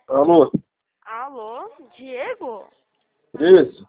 Alô? Alô, Diego? Isso,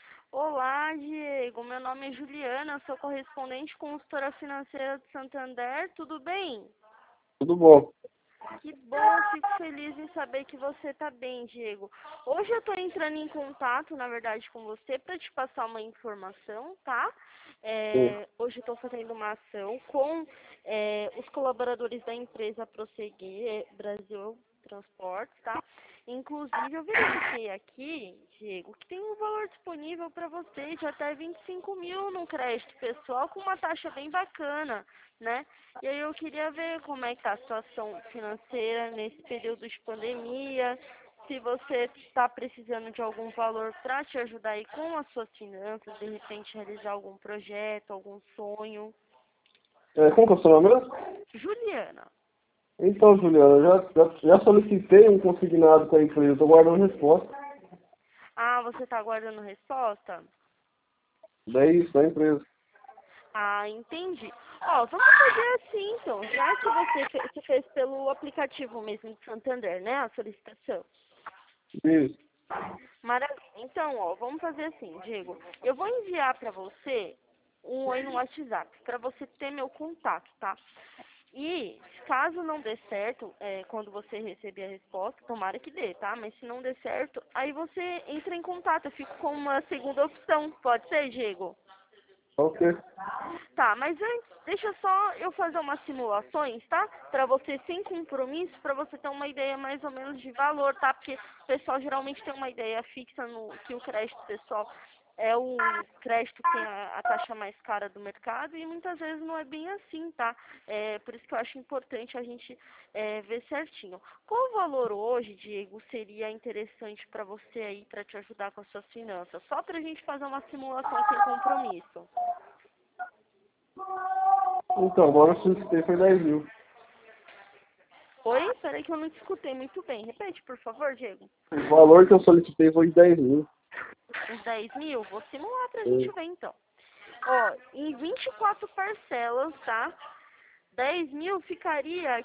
Olá, Diego. Meu nome é Juliana, sou correspondente consultora financeira do Santander. Tudo bem? tudo bom. Que bom, fico feliz em saber que você está bem, Diego. Hoje eu estou entrando em contato, na verdade, com você para te passar uma informação, tá? Sim. Hoje eu estou fazendo uma ação com os colaboradores da empresa Prosseguir Brasil Transportes, tá? Inclusive, eu verifiquei aqui, Diego, que tem um valor disponível para você de até 25 mil no crédito pessoal com uma taxa bem bacana, né? E aí eu queria ver como é que tá a situação financeira nesse período de pandemia, se você está precisando de algum valor para te ajudar aí com as suas finanças, de repente realizar algum projeto, algum sonho. Como que é o seu nome mesmo? Juliana, Então, Juliana, já solicitei um consignado com a empresa, estou guardando resposta. você está aguardando resposta? Daí isso, da empresa. Entendi. Ó, vamos fazer assim então, já que você fez pelo aplicativo mesmo de Santander, né, a solicitação. Isso. Maravilha. Então, ó, vamos fazer assim, Diego. Eu vou enviar para você um oi no WhatsApp, para você ter meu contato, tá? E caso não dê certo, quando você receber a resposta, tomara que dê, tá? Mas se não der certo, aí você entra em contato. Eu fico com uma segunda opção. Pode ser, Diego? Ok. Tá, mas antes, deixa só eu fazer umas simulações, tá? Pra você sem compromisso, pra você ter uma ideia mais ou menos de valor, tá? Porque o pessoal geralmente tem uma ideia fixa no que o crédito pessoal é o crédito que tem a taxa mais cara do mercado e muitas vezes não é bem assim, tá? Por isso que eu acho importante a gente ver certinho. Qual o valor hoje, Diego, seria interessante pra você aí, pra te ajudar com as suas finanças? Só pra gente fazer uma simulação sem compromisso. Então, agora eu solicitei foi 10 mil. Oi? Peraí que eu não te escutei muito bem. Repete, por favor, Diego. O valor que eu solicitei foi 10 mil. Uns 10 mil? Vou simular pra gente Sim. ver, então. Ó, em 24 parcelas, tá? 10 mil ficaria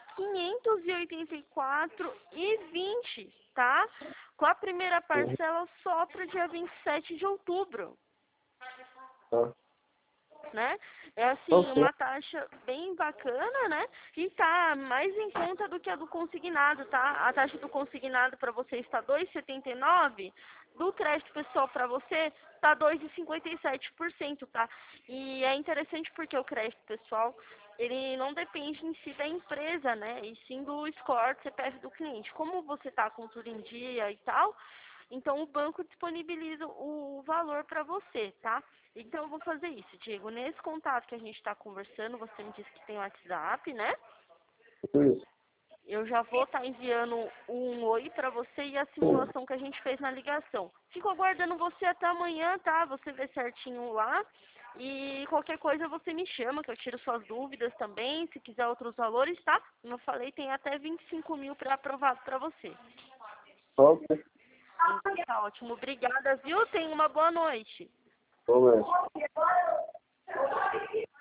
584,20, tá? Com a primeira Uhum. parcela só pro dia 27 de outubro. Tá. Né? É assim, Ok. uma taxa bem bacana, né? E tá mais em conta do que a do consignado, tá? A taxa do consignado para você está 2,79, do crédito pessoal para você está 2,57%, tá? E é interessante porque o crédito pessoal, ele não depende em si da empresa, né? E sim do score CPF do cliente. Como você tá com tudo em dia e tal, então o banco disponibiliza o valor para você, tá? Então eu vou fazer isso, Diego. Nesse contato que a gente está conversando, você me disse que tem WhatsApp, né? Isso. Eu já vou estar enviando um oi para você e a simulação que a gente fez na ligação. Fico aguardando você até amanhã, tá? Você vê certinho lá. E qualquer coisa você me chama, que eu tiro suas dúvidas também. Se quiser outros valores, tá? Como eu falei, tem até 25 mil para aprovado para você. Ok. Então tá ótimo. Obrigada, viu? Tenha uma boa noite. Vamos ver.